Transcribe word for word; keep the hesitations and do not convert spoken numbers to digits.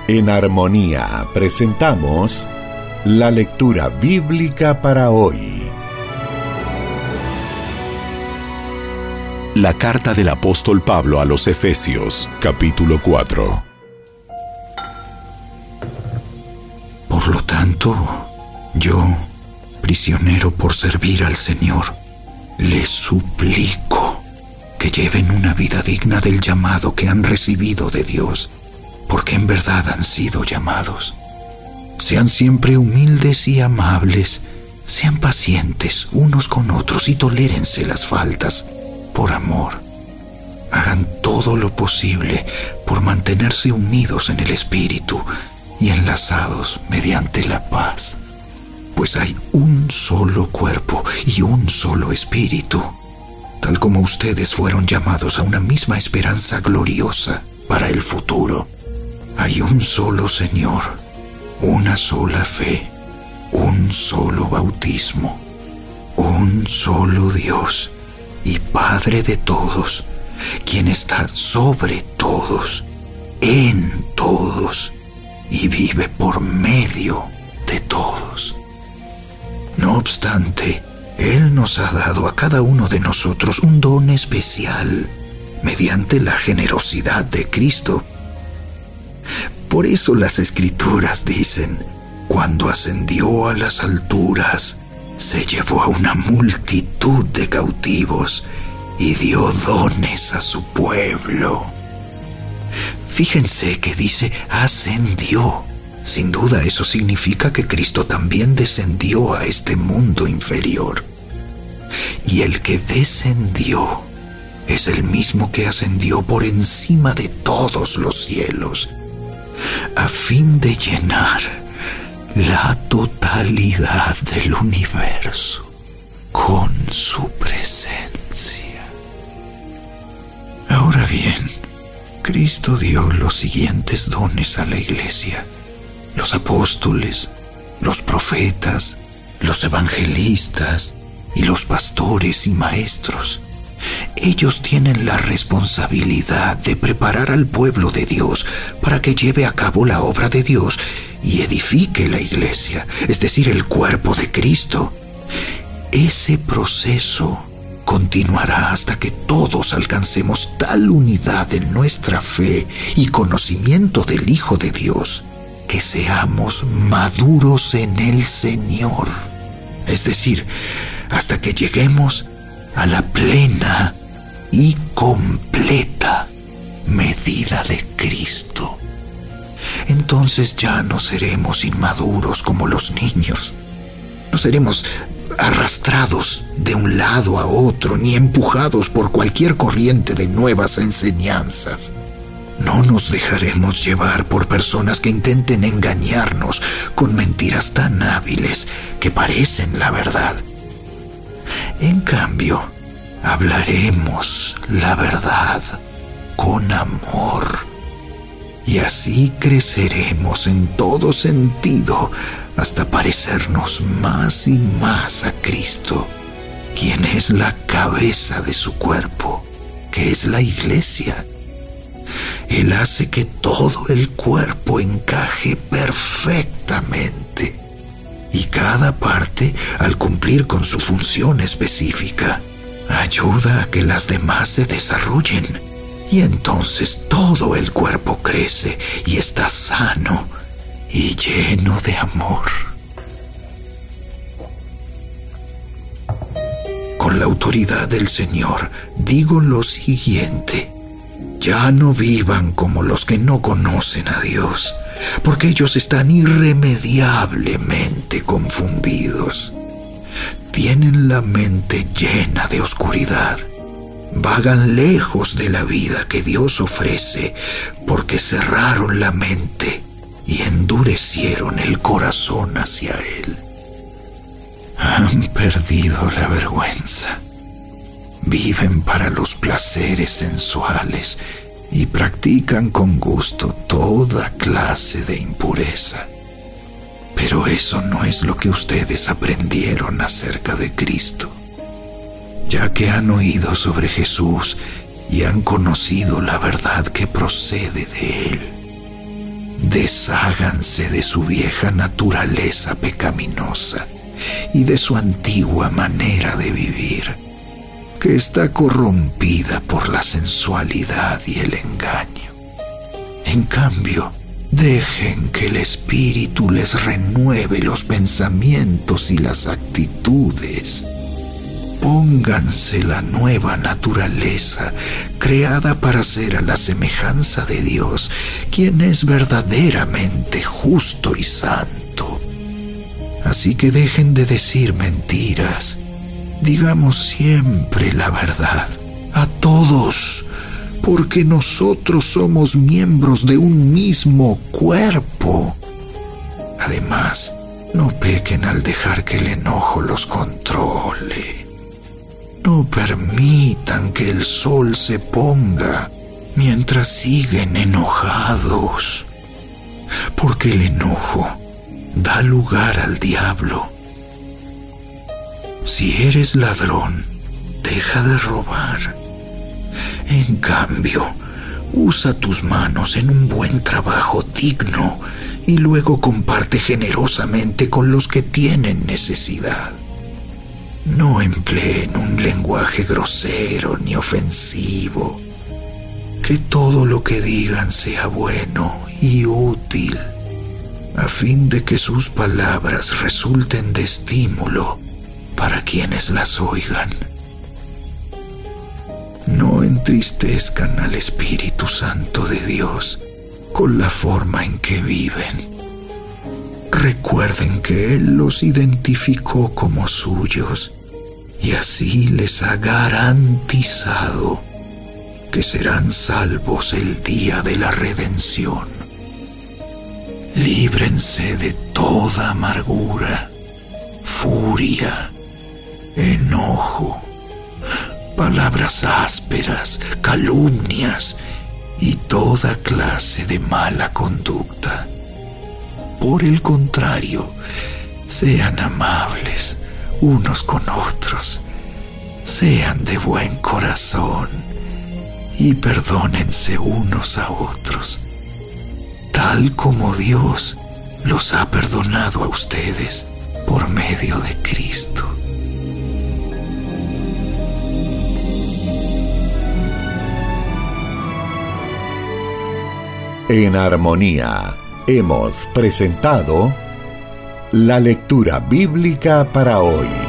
En Armonía presentamos la lectura bíblica para hoy. La carta del apóstol Pablo a los Efesios, capítulo cuatro. Por lo tanto, yo, prisionero por servir al Señor, les suplico que lleven una vida digna del llamado que han recibido de Dios, porque en verdad han sido llamados. Sean siempre humildes y amables, sean pacientes unos con otros y tolérense las faltas por amor. Hagan todo lo posible por mantenerse unidos en el Espíritu y enlazados mediante la paz, pues hay un solo cuerpo y un solo Espíritu, tal como ustedes fueron llamados a una misma esperanza gloriosa para el futuro. Hay un solo Señor, una sola fe, un solo bautismo, un solo Dios y Padre de todos, quien está sobre todos, en todos y vive por medio de todos. No obstante, Él nos ha dado a cada uno de nosotros un don especial mediante la generosidad de Cristo. Por eso las Escrituras dicen: cuando ascendió a las alturas, se llevó a una multitud de cautivos y dio dones a su pueblo. Fíjense que dice ascendió. Sin duda eso significa que Cristo también descendió a este mundo inferior. Y el que descendió es el mismo que ascendió por encima de todos los cielos, a fin de llenar la totalidad del universo con su presencia. Ahora bien, Cristo dio los siguientes dones a la iglesia: los apóstoles, los profetas, los evangelistas y los pastores y maestros. Ellos tienen la responsabilidad de preparar al pueblo de Dios para que lleve a cabo la obra de Dios y edifique la iglesia, es decir, el cuerpo de Cristo. Ese proceso continuará hasta que todos alcancemos tal unidad en nuestra fe y conocimiento del Hijo de Dios que seamos maduros en el Señor, es decir, hasta que lleguemos a la plena y completa medida de Cristo. Entonces ya no seremos inmaduros como los niños. No seremos arrastrados de un lado a otro ni empujados por cualquier corriente de nuevas enseñanzas. No nos dejaremos llevar por personas que intenten engañarnos con mentiras tan hábiles que parecen la verdad. En cambio, hablaremos la verdad con amor, y así creceremos en todo sentido hasta parecernos más y más a Cristo, quien es la cabeza de su cuerpo, que es la iglesia. Él hace que todo el cuerpo encaje perfectamente, y cada parte, al cumplir con su función específica, ayuda a que las demás se desarrollen, y entonces todo el cuerpo crece y está sano y lleno de amor. Con la autoridad del Señor digo lo siguiente: ya no vivan como los que no conocen a Dios, porque ellos están irremediablemente confundidos. Tienen la mente llena de oscuridad. Vagan lejos de la vida que Dios ofrece porque cerraron la mente y endurecieron el corazón hacia Él. Han perdido la vergüenza. Viven para los placeres sensuales y practican con gusto toda clase de impureza. Pero eso no es lo que ustedes aprendieron acerca de Cristo. Ya que han oído sobre Jesús y han conocido la verdad que procede de Él, Desháganse de su vieja naturaleza pecaminosa y de su antigua manera de vivir, que está corrompida por la sensualidad y el engaño. En cambio, dejen que el Espíritu les renueve los pensamientos y las actitudes. Pónganse la nueva naturaleza, creada para ser a la semejanza de Dios, quien es verdaderamente justo y santo. Así que dejen de decir mentiras. Digamos siempre la verdad, a todos, porque nosotros somos miembros de un mismo cuerpo. Además, no pequen al dejar que el enojo los controle. No permitan que el sol se ponga mientras siguen enojados, porque el enojo da lugar al diablo. Si eres ladrón, deja de robar. En cambio, usa tus manos en un buen trabajo digno y luego comparte generosamente con los que tienen necesidad. No empleen un lenguaje grosero ni ofensivo. Que todo lo que digan sea bueno y útil, a fin de que sus palabras resulten de estímulo para quienes las oigan. No entristezcan al Espíritu Santo de Dios con la forma en que viven. Recuerden que Él los identificó como suyos y así les ha garantizado que serán salvos el día de la redención. Líbrense de toda amargura, furia, enojo, palabras ásperas, calumnias y toda clase de mala conducta. Por el contrario, sean amables unos con otros, sean de buen corazón y perdónense unos a otros, tal como Dios los ha perdonado a ustedes por medio de Cristo. En Armonía hemos presentado la lectura bíblica para hoy.